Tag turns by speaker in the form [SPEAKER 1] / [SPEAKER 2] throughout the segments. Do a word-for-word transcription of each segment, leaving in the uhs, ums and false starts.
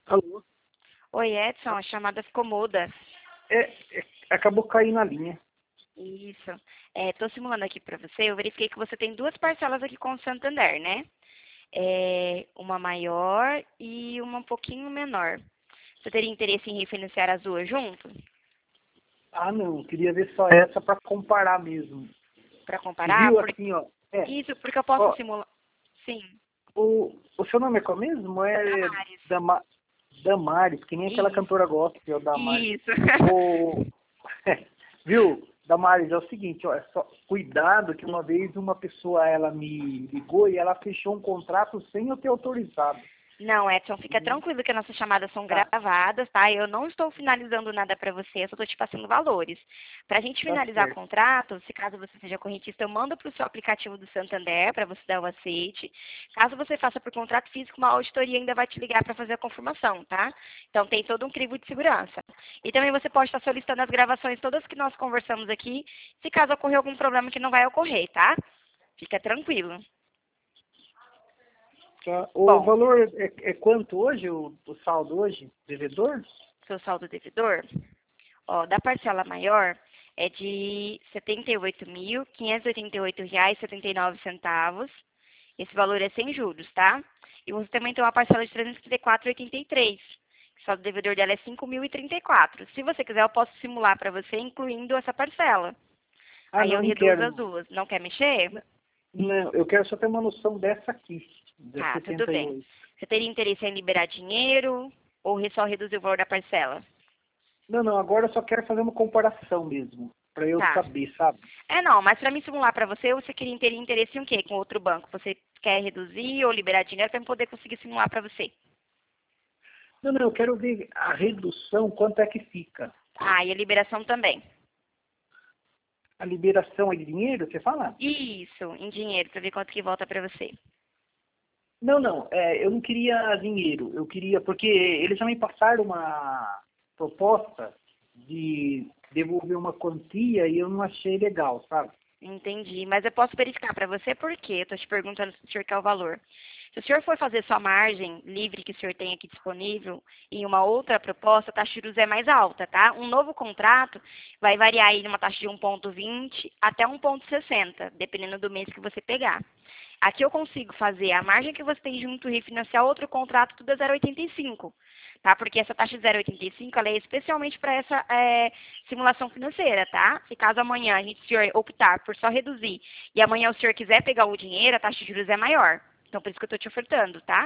[SPEAKER 1] Alô?
[SPEAKER 2] Oi, Edson, a chamada ficou muda.
[SPEAKER 1] É, é, acabou caindo a linha.
[SPEAKER 2] Isso. Estou simulando aqui para você. Eu verifiquei que você tem duas parcelas aqui com o Santander, né? É, uma maior e uma um pouquinho menor. Você teria interesse em refinanciar as duas junto?
[SPEAKER 1] Ah, não, queria ver só essa para comparar mesmo.
[SPEAKER 2] Para
[SPEAKER 1] Você
[SPEAKER 2] comparar?
[SPEAKER 1] viu
[SPEAKER 2] Por...
[SPEAKER 1] assim, ó? É,
[SPEAKER 2] Isso, porque eu posso
[SPEAKER 1] ó,
[SPEAKER 2] simular. Sim.
[SPEAKER 1] o, o seu nome é qual mesmo? É
[SPEAKER 2] Damares.
[SPEAKER 1] Dama, Damares, que nem aquela
[SPEAKER 2] Isso.
[SPEAKER 1] cantora gospel, Damares.
[SPEAKER 2] Isso.
[SPEAKER 1] O, viu, Damares, é o seguinte, ó, é só, cuidado que uma vez uma pessoa, ela me ligou e ela fechou um contrato sem eu ter autorizado.
[SPEAKER 2] Não, Edson, fica tranquilo que as nossas chamadas são
[SPEAKER 1] Tá,
[SPEAKER 2] gravadas, tá? Eu não estou finalizando nada para você, eu só estou te passando valores. Para a gente
[SPEAKER 1] tá
[SPEAKER 2] finalizar o
[SPEAKER 1] certo.
[SPEAKER 2] contrato, se caso você seja correntista, eu mando para o seu aplicativo do Santander para você dar o aceite. Caso você faça por contrato físico, uma auditoria ainda vai te ligar para fazer a confirmação, tá? Então tem todo um crivo de segurança. E também você pode estar solicitando as gravações todas que nós conversamos aqui, se caso ocorrer algum problema que não vai ocorrer, tá? Fica tranquilo.
[SPEAKER 1] Tá. O
[SPEAKER 2] Bom,
[SPEAKER 1] valor é, é quanto hoje, o, o saldo hoje, devedor?
[SPEAKER 2] seu saldo devedor. Ó, da parcela maior é de setenta e oito mil, quinhentos e oitenta e oito reais e setenta e nove centavos. Esse valor é sem juros, tá? E você também tem uma parcela de trezentos e trinta e quatro reais e oitenta e três centavos. O saldo devedor dela é cinco mil e trinta e quatro. Se você quiser, eu posso simular para você, incluindo essa parcela.
[SPEAKER 1] Ah,
[SPEAKER 2] Aí
[SPEAKER 1] não,
[SPEAKER 2] eu
[SPEAKER 1] não
[SPEAKER 2] reduzo
[SPEAKER 1] quero,
[SPEAKER 2] as
[SPEAKER 1] não.
[SPEAKER 2] duas. Não quer mexer?
[SPEAKER 1] Não, eu quero só ter uma noção dessa aqui, da
[SPEAKER 2] Tá, tudo bem.
[SPEAKER 1] setenta e oito.
[SPEAKER 2] Você teria interesse em liberar dinheiro ou só reduzir o valor da parcela?
[SPEAKER 1] Não, não, agora eu só quero fazer uma comparação mesmo, para eu
[SPEAKER 2] Tá.
[SPEAKER 1] saber, sabe?
[SPEAKER 2] É, não, mas para me simular para você, você queria ter interesse em o quê? Com outro banco? Você quer reduzir ou liberar dinheiro para eu poder conseguir simular para você?
[SPEAKER 1] Não, não, eu quero ver a redução, quanto é que fica.
[SPEAKER 2] Ah, e a liberação também.
[SPEAKER 1] A liberação é de dinheiro, você fala?
[SPEAKER 2] Isso, em dinheiro, para ver quanto que volta para você.
[SPEAKER 1] Não, não, é, eu não queria dinheiro, eu queria, porque eles já me passaram uma proposta de devolver uma quantia e eu não achei legal, sabe?
[SPEAKER 2] Entendi, mas eu posso verificar para você por quê? Eu estou te perguntando se o senhor quer o valor. Se o senhor for fazer sua margem livre que o senhor tem aqui disponível em uma outra proposta, a taxa de juros é mais alta, tá? Um novo contrato vai variar aí numa taxa de um vírgula vinte até um vírgula sessenta, dependendo do mês que você pegar. Aqui eu consigo fazer a margem que você tem junto e refinanciar outro contrato, tudo a zero vírgula oitenta e cinco. Tá? Porque essa taxa de zero vírgula oitenta e cinco ela é especialmente para essa é, simulação financeira, tá? Se caso amanhã a gente, o senhor optar por só reduzir e amanhã o senhor quiser pegar o dinheiro, a taxa de juros é maior. Então, por isso que eu estou te ofertando, tá?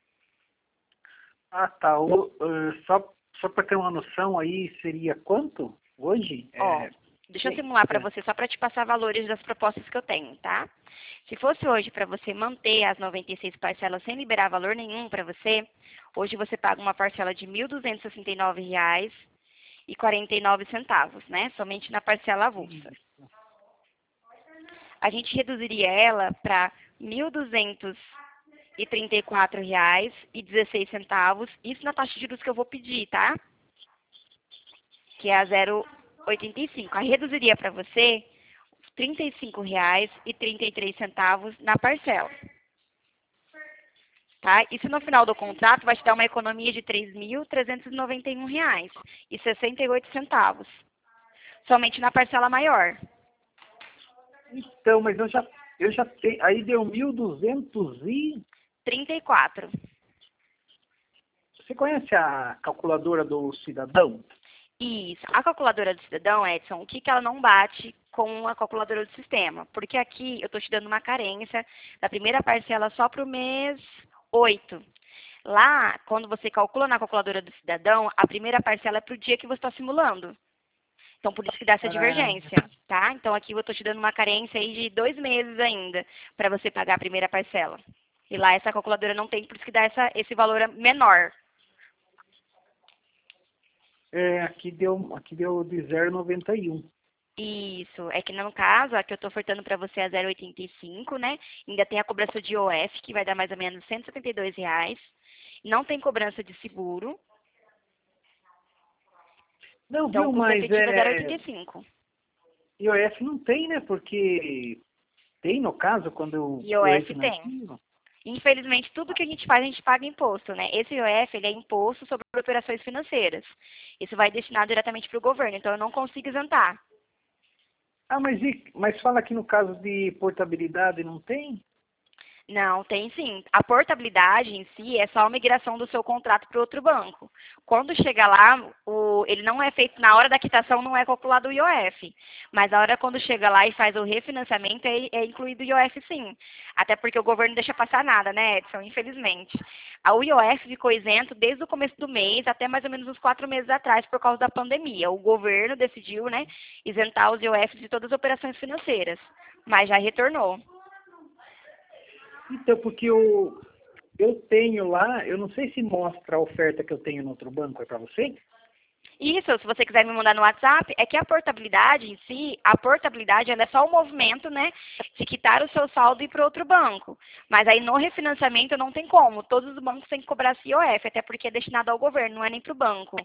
[SPEAKER 1] Ah, tá. O, eh, só só para ter uma noção aí, seria quanto hoje?
[SPEAKER 2] Ó,
[SPEAKER 1] É,
[SPEAKER 2] deixa eu
[SPEAKER 1] bem,
[SPEAKER 2] simular para
[SPEAKER 1] é.
[SPEAKER 2] você só para te passar valores das propostas que eu tenho, tá? Se fosse hoje para você manter as noventa e seis parcelas sem liberar valor nenhum para você, hoje você paga uma parcela de mil duzentos e sessenta e nove reais e quarenta e nove centavos, né? Somente na parcela avulsa. A gente reduziria ela para mil duzentos e trinta e quatro reais e dezesseis centavos, isso na taxa de juros que eu vou pedir, tá? Que é a zero vírgula oitenta e cinco. Aí reduziria para você trinta e cinco reais e trinta e três centavos na parcela, tá? Isso no final do contrato vai te dar uma economia de três mil trezentos e noventa e um reais e sessenta e oito centavos, somente na parcela maior.
[SPEAKER 1] Então, mas eu já, eu já tenho. Aí deu mil e duzentos e.
[SPEAKER 2] trinta e quatro.
[SPEAKER 1] Você conhece a calculadora do cidadão?
[SPEAKER 2] Isso. A calculadora do cidadão, Edson, o que, que ela não bate com a calculadora do sistema? Porque aqui eu estou te dando uma carência da primeira parcela só para o mês oito. Lá, quando você calcula na calculadora do cidadão, a primeira parcela é para o dia que você está simulando. Então, por isso que dá essa
[SPEAKER 1] Ah,
[SPEAKER 2] divergência, tá? Então, aqui eu estou te dando uma carência aí de dois meses ainda para você pagar a primeira parcela. E lá essa calculadora não tem, por isso que dá essa, esse valor menor.
[SPEAKER 1] é, aqui deu, aqui deu de zero vírgula noventa e um.
[SPEAKER 2] Isso, é que no caso, a que eu estou ofertando para você é zero vírgula oitenta e cinco, né? Ainda tem a cobrança de I O F, que vai dar mais ou menos cento e setenta e dois reais. Não tem cobrança de seguro,
[SPEAKER 1] Não,
[SPEAKER 2] então o
[SPEAKER 1] viu,
[SPEAKER 2] custo
[SPEAKER 1] mas
[SPEAKER 2] efetivo é zero vírgula
[SPEAKER 1] é,
[SPEAKER 2] oitenta e cinco.
[SPEAKER 1] I O F não tem, né? Porque tem no caso quando eu, eu
[SPEAKER 2] I O F tem.
[SPEAKER 1] refinancio.
[SPEAKER 2] Infelizmente, tudo que a gente faz, a gente paga imposto, né? Esse I O F, ele é imposto sobre operações financeiras. Isso vai destinado diretamente para o governo, então eu não consigo isentar.
[SPEAKER 1] Ah, mas, e, mas fala que no caso de portabilidade não tem?
[SPEAKER 2] Não, tem sim. A portabilidade em si é só a migração do seu contrato para outro banco. Quando chega lá, o, ele não é feito, na hora da quitação não é calculado o I O F. Mas a hora quando chega lá e faz o refinanciamento, é, é incluído o I O F sim. Até porque o governo não deixa passar nada, né, Edson? Infelizmente. A o I O F ficou isento desde o começo do mês até mais ou menos uns quatro meses atrás por causa da pandemia. O governo decidiu, né, isentar os I O Fs de todas as operações financeiras. Mas já retornou.
[SPEAKER 1] Então, porque eu, eu tenho lá, eu não sei se mostra a oferta que eu tenho no outro banco, é para você?
[SPEAKER 2] Isso, se você quiser me mandar no WhatsApp, é que a portabilidade em si, a portabilidade ela é só o movimento, né, de quitar o seu saldo e ir para outro banco. Mas aí no refinanciamento não tem como, todos os bancos têm que cobrar esse I O F, até porque é destinado ao governo, não é nem para o banco.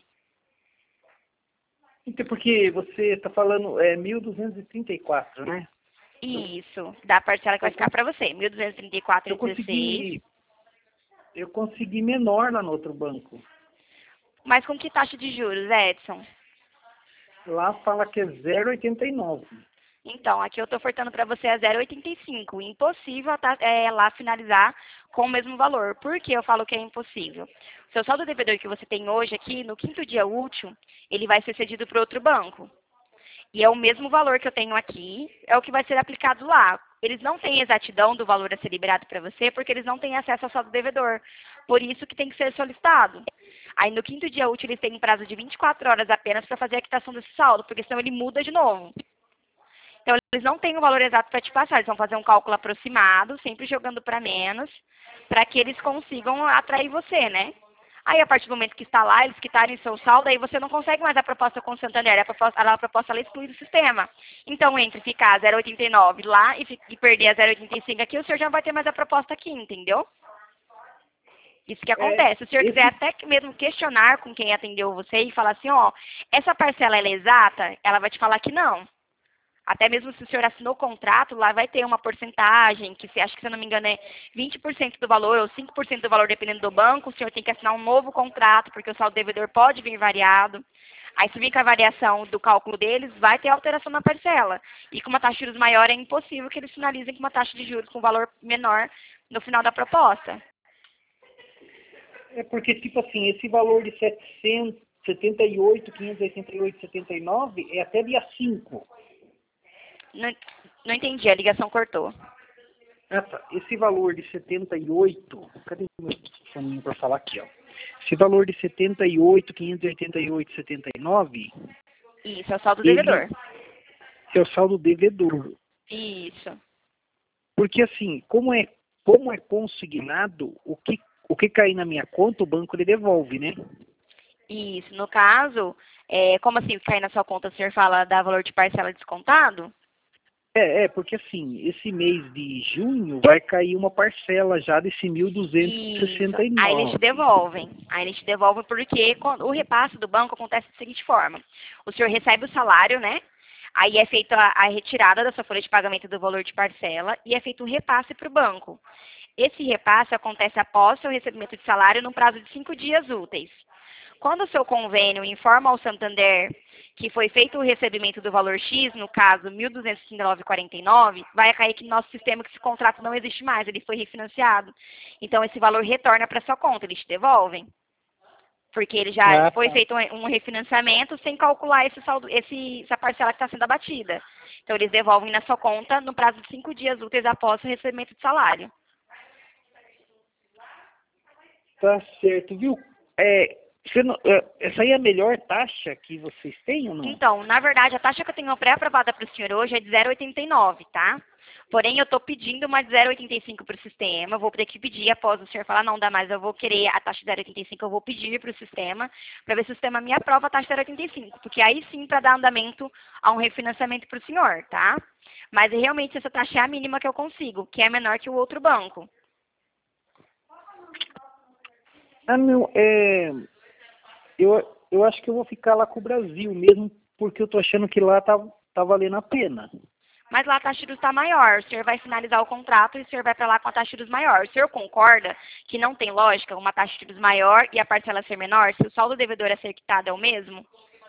[SPEAKER 1] Então, porque você está falando é mil duzentos e trinta e quatro, né?
[SPEAKER 2] Isso, da parcela que vai ficar para você, mil duzentos e trinta e quatro
[SPEAKER 1] Eu
[SPEAKER 2] e dezesseis.
[SPEAKER 1] consegui, eu consegui menor lá no outro banco.
[SPEAKER 2] Mas com que taxa de juros, Edson?
[SPEAKER 1] Lá fala que é zero vírgula oitenta e nove.
[SPEAKER 2] Então, aqui eu estou ofertando para você a zero vírgula oitenta e cinco. Impossível tá, é, lá finalizar com o mesmo valor. Por que eu falo que é impossível? O seu saldo devedor que você tem hoje aqui, no quinto dia útil, ele vai ser cedido para outro banco. E é o mesmo valor que eu tenho aqui, é o que vai ser aplicado lá. Eles não têm exatidão do valor a ser liberado para você, porque eles não têm acesso ao saldo devedor. Por isso que tem que ser solicitado. Aí no quinto dia útil eles têm um prazo de vinte e quatro horas apenas para fazer a quitação desse saldo, porque senão ele muda de novo. Então, eles não têm o valor exato para te passar, eles vão fazer um cálculo aproximado, sempre jogando para menos, para que eles consigam atrair você, né? Aí, a partir do momento que está lá, eles quitarem seu saldo, aí você não consegue mais a proposta com o Santander, a proposta, a proposta ela exclui do sistema. Então, entre ficar zero vírgula oitenta e nove lá e, e perder a zero vírgula oitenta e cinco aqui, o senhor já não vai ter mais a proposta aqui, entendeu? Isso que
[SPEAKER 1] É,
[SPEAKER 2] acontece. Se o senhor quiser
[SPEAKER 1] esse,
[SPEAKER 2] até mesmo questionar com quem atendeu você e falar assim, ó, essa parcela ela é exata, ela vai te falar que não. Até mesmo se o senhor assinou o contrato, lá vai ter uma porcentagem, que se acha que, se eu não me engano, é vinte por cento do valor ou cinco por cento do valor, dependendo do banco. O senhor tem que assinar um novo contrato, porque o saldo devedor pode vir variado. Aí, se vir com a variação do cálculo deles, vai ter alteração na parcela. E com uma taxa de juros maior, é impossível que eles finalizem com uma taxa de juros com valor menor no final da proposta.
[SPEAKER 1] é porque, tipo assim, esse valor de setecentos e setenta e oito, quinhentos e oitenta e oito, setenta e nove é até dia cinco.
[SPEAKER 2] Não, não entendi, a ligação cortou.
[SPEAKER 1] Ah, tá. Esse valor de setenta e oito, cadê o meu foninho para falar aqui, ó? Esse valor de setenta e oito, quinhentos e oitenta e oito, setenta e nove,
[SPEAKER 2] Isso, é o saldo
[SPEAKER 1] ele
[SPEAKER 2] devedor.
[SPEAKER 1] é o saldo devedor.
[SPEAKER 2] Isso.
[SPEAKER 1] Porque assim, como é, como é consignado, o que, o que cair na minha conta, o banco ele devolve, né?
[SPEAKER 2] Isso. No caso, é, como assim, cair na sua conta, o senhor fala da valor de parcela descontado?
[SPEAKER 1] É, é, porque assim, esse mês de junho vai cair uma parcela já desse mil duzentos e
[SPEAKER 2] Isso.
[SPEAKER 1] sessenta e
[SPEAKER 2] Aí eles te
[SPEAKER 1] nove.
[SPEAKER 2] devolvem. Aí eles te devolvem porque quando, o repasse do banco acontece da seguinte forma. O senhor recebe o salário, né? Aí é feita a, a retirada da sua folha de pagamento do valor de parcela e é feito um repasse para o banco. Esse repasse acontece após o seu recebimento de salário no prazo de cinco dias úteis. Quando o seu convênio informa ao Santander que foi feito o recebimento do valor X, no caso mil duzentos e trinta e nove vírgula quarenta e nove, vai cair aqui no nosso sistema que esse contrato não existe mais, ele foi refinanciado. Então, esse valor retorna para sua conta, eles te devolvem. Porque ele já
[SPEAKER 1] Ah,
[SPEAKER 2] foi
[SPEAKER 1] tá.
[SPEAKER 2] feito um refinanciamento sem calcular esse saldo, esse, essa parcela que está sendo abatida. Então, eles devolvem na sua conta no prazo de cinco dias úteis após o recebimento de salário.
[SPEAKER 1] Tá certo, viu? É, você não- é, essa aí é a melhor taxa que vocês têm ou não?
[SPEAKER 2] Então, na verdade, a taxa que eu tenho pré-aprovada para o senhor hoje é de zero vírgula oitenta e nove, tá? Porém, eu estou pedindo uma de zero vírgula oitenta e cinco para o sistema. Eu vou ter que pedir após o senhor falar, não dá mais, eu vou querer a taxa de zero vírgula oitenta e cinco, eu vou pedir para o sistema, para ver se o sistema me aprova a taxa de zero vírgula oitenta e cinco. Porque aí sim, para dar andamento a um refinanciamento para o senhor, tá? Mas realmente essa taxa é a mínima que eu consigo, que é menor que o outro banco.
[SPEAKER 1] Ah, não, é, eu, eu acho que eu vou ficar lá com o Brasil mesmo, porque eu tô achando que lá tá, tá valendo a pena.
[SPEAKER 2] mas lá a taxa de juros está maior. O senhor vai finalizar o contrato e o senhor vai para lá com a taxa de juros maior. O senhor concorda que não tem lógica uma taxa de juros maior e a parcela ser menor, se o saldo devedor a ser quitado é o mesmo?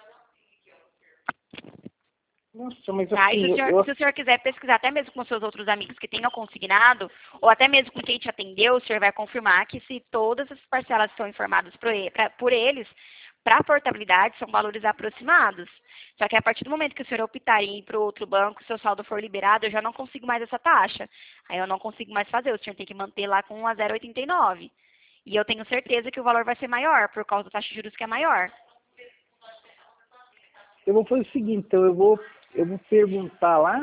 [SPEAKER 1] Nossa, mas
[SPEAKER 2] Tá? E se
[SPEAKER 1] assim,
[SPEAKER 2] o,
[SPEAKER 1] eu,
[SPEAKER 2] senhor,
[SPEAKER 1] eu-
[SPEAKER 2] se o senhor quiser pesquisar até mesmo com seus outros amigos que tenham consignado, ou até mesmo com quem te atendeu, o senhor vai confirmar que se todas as parcelas são informadas por, e- pra- por eles, para a portabilidade são valores aproximados. Só que a partir do momento que o senhor optar em ir para o outro banco, se o saldo for liberado, eu já não consigo mais essa taxa. Aí eu não consigo mais fazer, o senhor tem que manter lá com a zero vírgula oitenta e nove. E eu tenho certeza que o valor vai ser maior, por causa da taxa de juros que é maior.
[SPEAKER 1] eu vou fazer o seguinte, então eu vou, eu vou perguntar lá,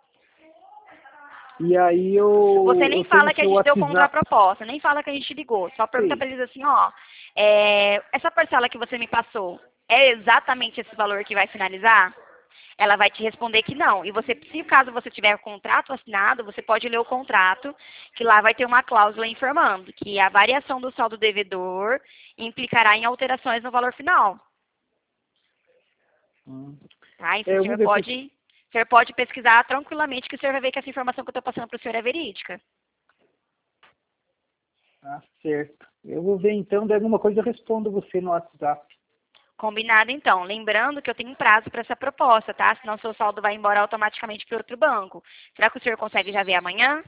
[SPEAKER 1] e aí
[SPEAKER 2] Você
[SPEAKER 1] eu,
[SPEAKER 2] nem
[SPEAKER 1] eu tenho
[SPEAKER 2] fala
[SPEAKER 1] o
[SPEAKER 2] que a
[SPEAKER 1] seu
[SPEAKER 2] gente deu
[SPEAKER 1] WhatsApp.
[SPEAKER 2] contraproposta, nem fala que a gente ligou. Só pergunta para eles assim, ó, é, essa parcela que você me passou é exatamente esse valor que vai finalizar? Ela vai te responder que não. E você, se caso você tiver o contrato assinado, você pode ler o contrato, que lá vai ter uma cláusula informando que a variação do saldo devedor implicará em alterações no valor final.
[SPEAKER 1] Hum.
[SPEAKER 2] Tá? Então
[SPEAKER 1] É,
[SPEAKER 2] o
[SPEAKER 1] eu vou
[SPEAKER 2] senhor
[SPEAKER 1] ver se...
[SPEAKER 2] pode, o senhor pode pesquisar tranquilamente que o senhor vai ver que essa informação que eu estou passando para o senhor é verídica.
[SPEAKER 1] Ah, certo. Eu vou ver então, de alguma coisa eu respondo você no WhatsApp.
[SPEAKER 2] Combinado, então. Lembrando que eu tenho um prazo para essa proposta, tá? Senão o seu saldo vai embora automaticamente para outro banco. Será que o senhor consegue já ver amanhã?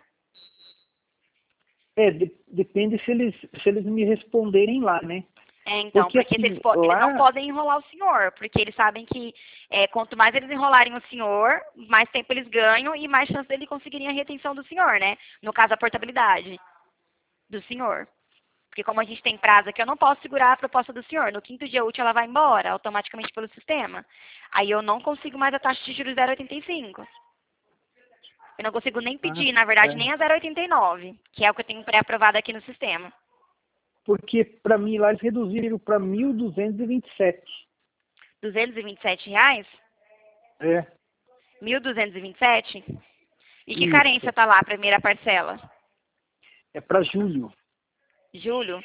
[SPEAKER 1] É, de- depende se eles, se eles me responderem lá, né?
[SPEAKER 2] É, então,
[SPEAKER 1] Porque
[SPEAKER 2] porque se eles,
[SPEAKER 1] assim,
[SPEAKER 2] po- eles não
[SPEAKER 1] lá,
[SPEAKER 2] podem enrolar o senhor, porque eles sabem que é, quanto mais eles enrolarem o senhor, mais tempo eles ganham e mais chance dele conseguirem a retenção do senhor, né? No caso, a portabilidade do senhor. Porque como a gente tem prazo aqui, eu não posso segurar a proposta do senhor. No quinto dia útil, ela vai embora automaticamente pelo sistema. Aí eu não consigo mais a taxa de juros zero vírgula oitenta e cinco. Eu não consigo nem
[SPEAKER 1] ah,
[SPEAKER 2] pedir, na verdade,
[SPEAKER 1] é,
[SPEAKER 2] nem a zero vírgula oitenta e nove, que é o que eu tenho pré-aprovado aqui no sistema.
[SPEAKER 1] porque para mim lá eles reduziram para mil duzentos e vinte e sete.
[SPEAKER 2] duzentos e vinte e sete reais?
[SPEAKER 1] É,
[SPEAKER 2] mil duzentos e vinte e sete? E que carência
[SPEAKER 1] isso.
[SPEAKER 2] tá lá, a primeira parcela?
[SPEAKER 1] É para julho.
[SPEAKER 2] Julho?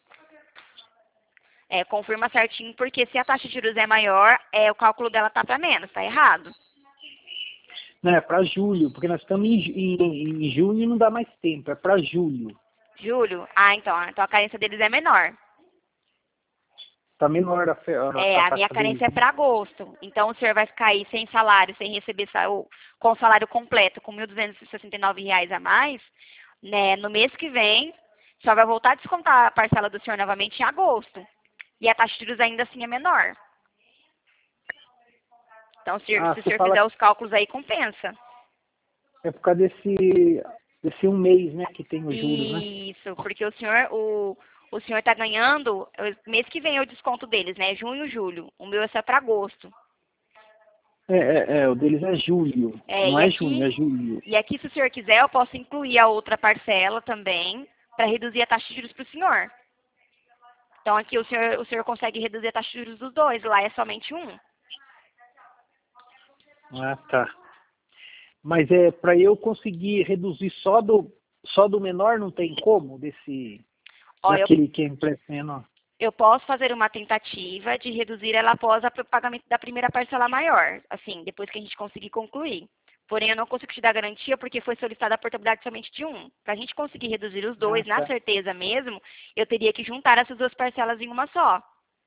[SPEAKER 2] É, confirma certinho, porque se a taxa de juros é maior, é, o cálculo dela tá para menos, tá errado.
[SPEAKER 1] Não, é para julho, porque nós estamos em, ju- em, em junho e não dá mais tempo, é para julho.
[SPEAKER 2] Julho? Ah, então, então a carência deles é menor.
[SPEAKER 1] Tá menor a, fe- a,
[SPEAKER 2] É,
[SPEAKER 1] a
[SPEAKER 2] a minha
[SPEAKER 1] taxa deles,
[SPEAKER 2] carência é
[SPEAKER 1] né?
[SPEAKER 2] para agosto. Então o senhor vai ficar aí sem salário, sem receber sa- o- com o salário completo, com mil duzentos e sessenta e nove reais a mais, né? No mês que vem, só vai voltar a descontar a parcela do senhor novamente em agosto. E a taxa de juros ainda assim é menor. Então, se,
[SPEAKER 1] Ah,
[SPEAKER 2] se o
[SPEAKER 1] você
[SPEAKER 2] senhor
[SPEAKER 1] fala
[SPEAKER 2] fizer os cálculos aí, compensa.
[SPEAKER 1] que é por causa desse, desse um mês, né, que tem os juros, né?
[SPEAKER 2] Isso, porque o senhor, o, o senhor está ganhando, o mês que vem é o desconto deles, né? Junho, julho. O meu é só para agosto.
[SPEAKER 1] É, é, é, o deles é julho,
[SPEAKER 2] É,
[SPEAKER 1] não
[SPEAKER 2] e
[SPEAKER 1] é junho,
[SPEAKER 2] aqui,
[SPEAKER 1] é julho.
[SPEAKER 2] e aqui, se o senhor quiser, eu posso incluir a outra parcela também, para reduzir a taxa de juros para o senhor. Então, aqui o senhor, o senhor consegue reduzir a taxa de juros dos dois, lá é somente um.
[SPEAKER 1] Ah, tá. Mas é para eu conseguir reduzir só do só do menor, não tem como desse
[SPEAKER 2] Ó, eu,
[SPEAKER 1] daquele que é impresso menor.
[SPEAKER 2] eu posso fazer uma tentativa de reduzir ela após o pagamento da primeira parcela maior, assim, depois que a gente conseguir concluir. Porém, eu não consigo te dar garantia porque foi solicitada a portabilidade somente de um. Para a gente conseguir reduzir os
[SPEAKER 1] Ah,
[SPEAKER 2] dois, na
[SPEAKER 1] tá.
[SPEAKER 2] certeza mesmo, eu teria que juntar essas duas parcelas em uma só.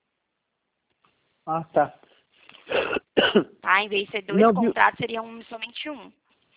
[SPEAKER 1] Ah, tá.
[SPEAKER 2] Tá? Em vez de ser dois
[SPEAKER 1] Não, viu?
[SPEAKER 2] contratos, seria um, somente um.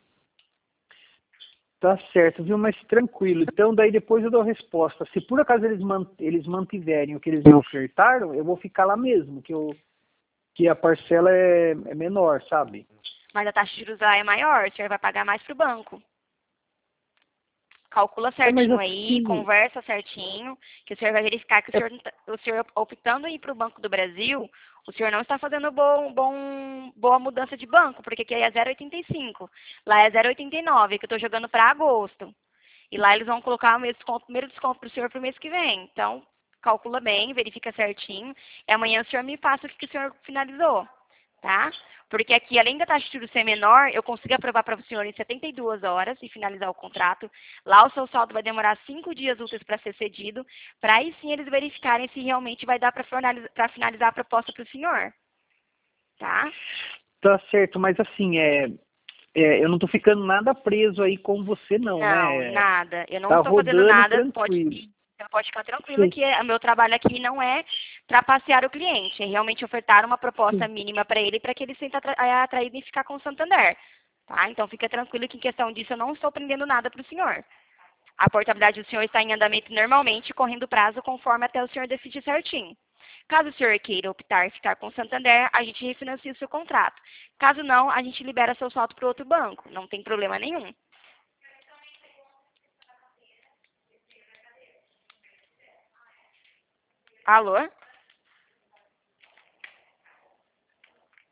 [SPEAKER 1] Tá certo, viu? Mas tranquilo. Então, daí depois eu dou a resposta. Se por acaso eles, man eles mantiverem o que eles me ofertaram, eu vou ficar lá mesmo, que, eu, que a parcela é, é menor, sabe?
[SPEAKER 2] Mas a taxa de juros lá é maior, o senhor vai pagar mais para o banco. Calcula
[SPEAKER 1] É, mas
[SPEAKER 2] certinho aí,
[SPEAKER 1] assim,
[SPEAKER 2] conversa certinho, que o senhor vai verificar que o senhor, não tá- o senhor optando em ir para o Banco do Brasil, o senhor não está fazendo bom, bom, boa mudança de banco, porque aqui é zero vírgula oitenta e cinco, lá é zero vírgula oitenta e nove, que eu estou jogando para agosto. E lá eles vão colocar o meu desconto, primeiro desconto para o senhor para o mês que vem. Então, calcula bem, verifica certinho, e amanhã o senhor me passa o que, que o senhor finalizou, tá? Porque aqui, além da taxa de juros ser menor, eu consigo aprovar para o senhor em setenta e duas horas e finalizar o contrato. Lá o seu saldo vai demorar cinco dias úteis para ser cedido, para aí sim eles verificarem se realmente vai dar para finalizar, finalizar a proposta para o senhor. Tá?
[SPEAKER 1] tá certo, mas assim, é, É, eu não tô ficando nada preso aí com você, não,
[SPEAKER 2] Não,
[SPEAKER 1] né?
[SPEAKER 2] nada. Eu não
[SPEAKER 1] Tá
[SPEAKER 2] estou fazendo
[SPEAKER 1] rodando
[SPEAKER 2] nada.
[SPEAKER 1] tranquilo.
[SPEAKER 2] Pode, você pode ficar tranquilo
[SPEAKER 1] Sim,
[SPEAKER 2] que o meu trabalho aqui não é trapacear o cliente. É realmente ofertar uma proposta
[SPEAKER 1] sim.
[SPEAKER 2] mínima para ele para que ele se sinta atra- é, atraído em ficar com o Santander. Tá? Então fica tranquilo que em questão disso eu não estou prendendo nada para o senhor. A portabilidade do senhor está em andamento normalmente, correndo prazo conforme até o senhor decidir certinho. Caso o senhor queira optar em ficar com o Santander, a gente refinancia o seu contrato. Caso não, a gente libera seu saldo para outro banco. Não tem problema nenhum. Alô?